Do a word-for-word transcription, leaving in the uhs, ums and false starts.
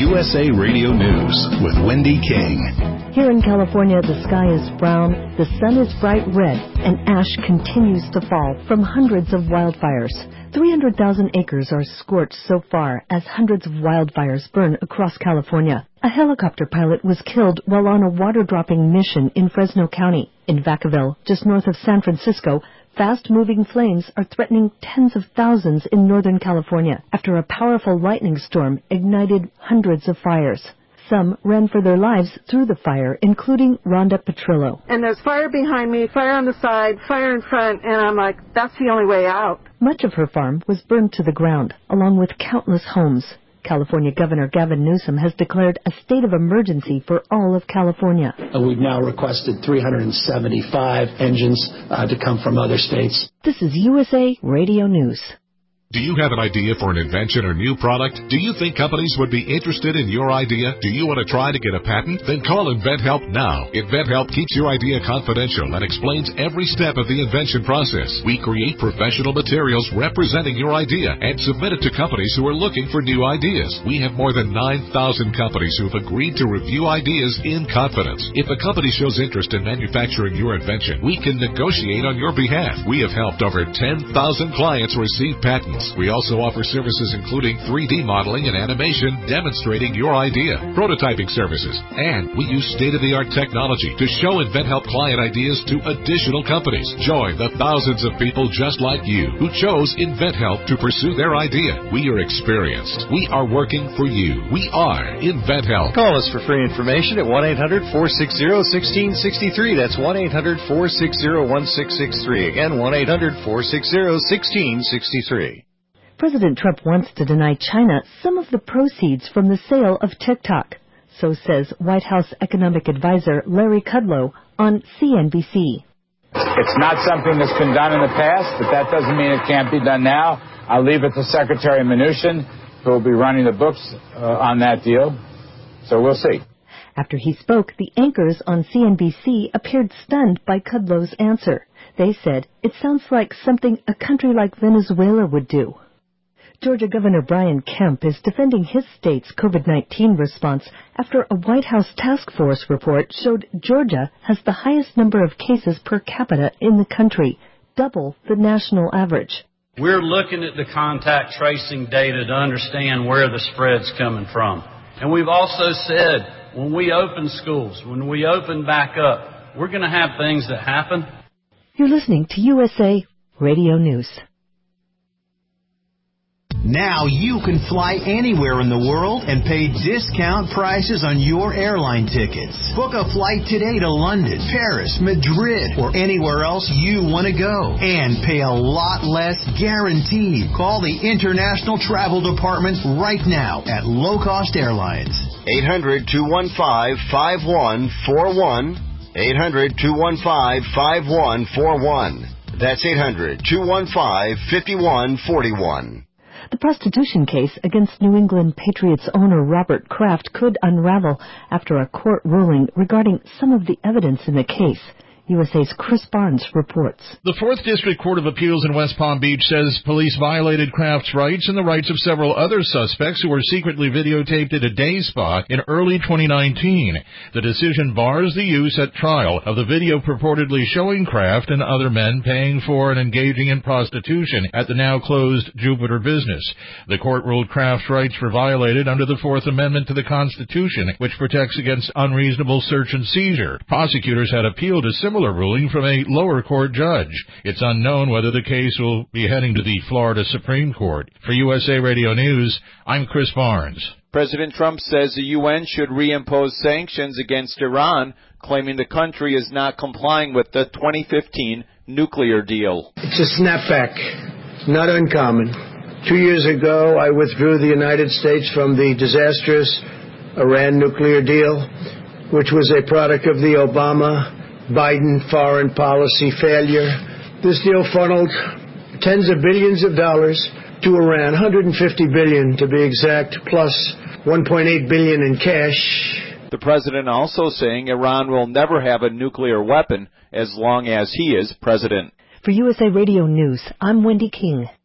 U S A Radio News with Wendy King. Here in California, the sky is brown, the sun is bright red, and ash continues to fall from hundreds of wildfires. three hundred thousand acres are scorched so far as hundreds of wildfires burn across California. A helicopter pilot was killed while on a water-dropping mission in Fresno County. In Vacaville, just north of San Francisco, fast-moving flames are threatening tens of thousands in Northern California after a powerful lightning storm ignited hundreds of fires. Some ran for their lives through the fire, including Rhonda Petrillo. And there's fire behind me, fire on the side, fire in front, and I'm like, that's the only way out. Much of her farm was burned to the ground, along with countless homes. California Governor Gavin Newsom has declared a state of emergency for all of California. We've now requested three hundred seventy-five engines uh, to come from other states. This is U S A Radio News. Do you have an idea for an invention or new product? Do you think companies would be interested in your idea? Do you want to try to get a patent? Then call InventHelp now. InventHelp keeps your idea confidential and explains every step of the invention process. We create professional materials representing your idea and submit it to companies who are looking for new ideas. We have more than nine thousand companies who have agreed to review ideas in confidence. If a company shows interest in manufacturing your invention, we can negotiate on your behalf. We have helped over ten thousand clients receive patents. We also offer services including three D modeling and animation demonstrating your idea, prototyping services, and we use state-of-the-art technology to show InventHelp client ideas to additional companies. Join the thousands of people just like you who chose InventHelp to pursue their idea. We are experienced. We are working for you. We are InventHelp. Call us for free information at one eight hundred four six zero one six six three. That's one eight hundred four six zero one six six three. Again, one eight hundred four six zero one six six three. President Trump wants to deny China some of the proceeds from the sale of TikTok. So says White House economic advisor Larry Kudlow on C N B C. It's not something that's been done in the past, but that doesn't mean it can't be done now. I'll leave it to Secretary Mnuchin, who will be running the books uh, on that deal. So we'll see. After he spoke, the anchors on C N B C appeared stunned by Kudlow's answer. They said, it sounds like something a country like Venezuela would do. Georgia Governor Brian Kemp is defending his state's COVID nineteen response after a White House task force report showed Georgia has the highest number of cases per capita in the country, double the national average. We're looking at the contact tracing data to understand where the spread's coming from. And we've also said when we open schools, when we open back up, we're going to have things that happen. You're listening to U S A Radio News. Now you can fly anywhere in the world and pay discount prices on your airline tickets. Book a flight today to London, Paris, Madrid, or anywhere else you want to go. And pay a lot less guaranteed. Call the International Travel Department right now at Low Cost Airlines. eight hundred two one five five one four one. eight hundred two one five five one four one. That's eight hundred two one five five one four one. The prostitution case against New England Patriots owner Robert Kraft could unravel after a court ruling regarding some of the evidence in the case. U S A's Chris Barnes reports. The fourth District Court of Appeals in West Palm Beach says police violated Kraft's rights and the rights of several other suspects who were secretly videotaped at a day spa in early twenty nineteen. The decision bars the use at trial of the video purportedly showing Kraft and other men paying for and engaging in prostitution at the now-closed Jupiter business. The court ruled Kraft's rights were violated under the Fourth Amendment to the Constitution, which protects against unreasonable search and seizure. Prosecutors had appealed a similar ruling from a lower court judge. It's unknown whether the case will be heading to the Florida Supreme Court. For U S A Radio News, I'm Chris Barnes. President Trump says the U N should reimpose sanctions against Iran, claiming the country is not complying with the twenty fifteen nuclear deal. It's a snapback, not uncommon. Two years ago, I withdrew the United States from the disastrous Iran nuclear deal, which was a product of the Obama-Biden foreign policy failure. This deal funneled tens of billions of dollars to Iran, one hundred fifty billion dollars to be exact, plus one point eight billion dollars in cash. The president also saying Iran will never have a nuclear weapon as long as he is president. For U S A Radio News, I'm Wendy King.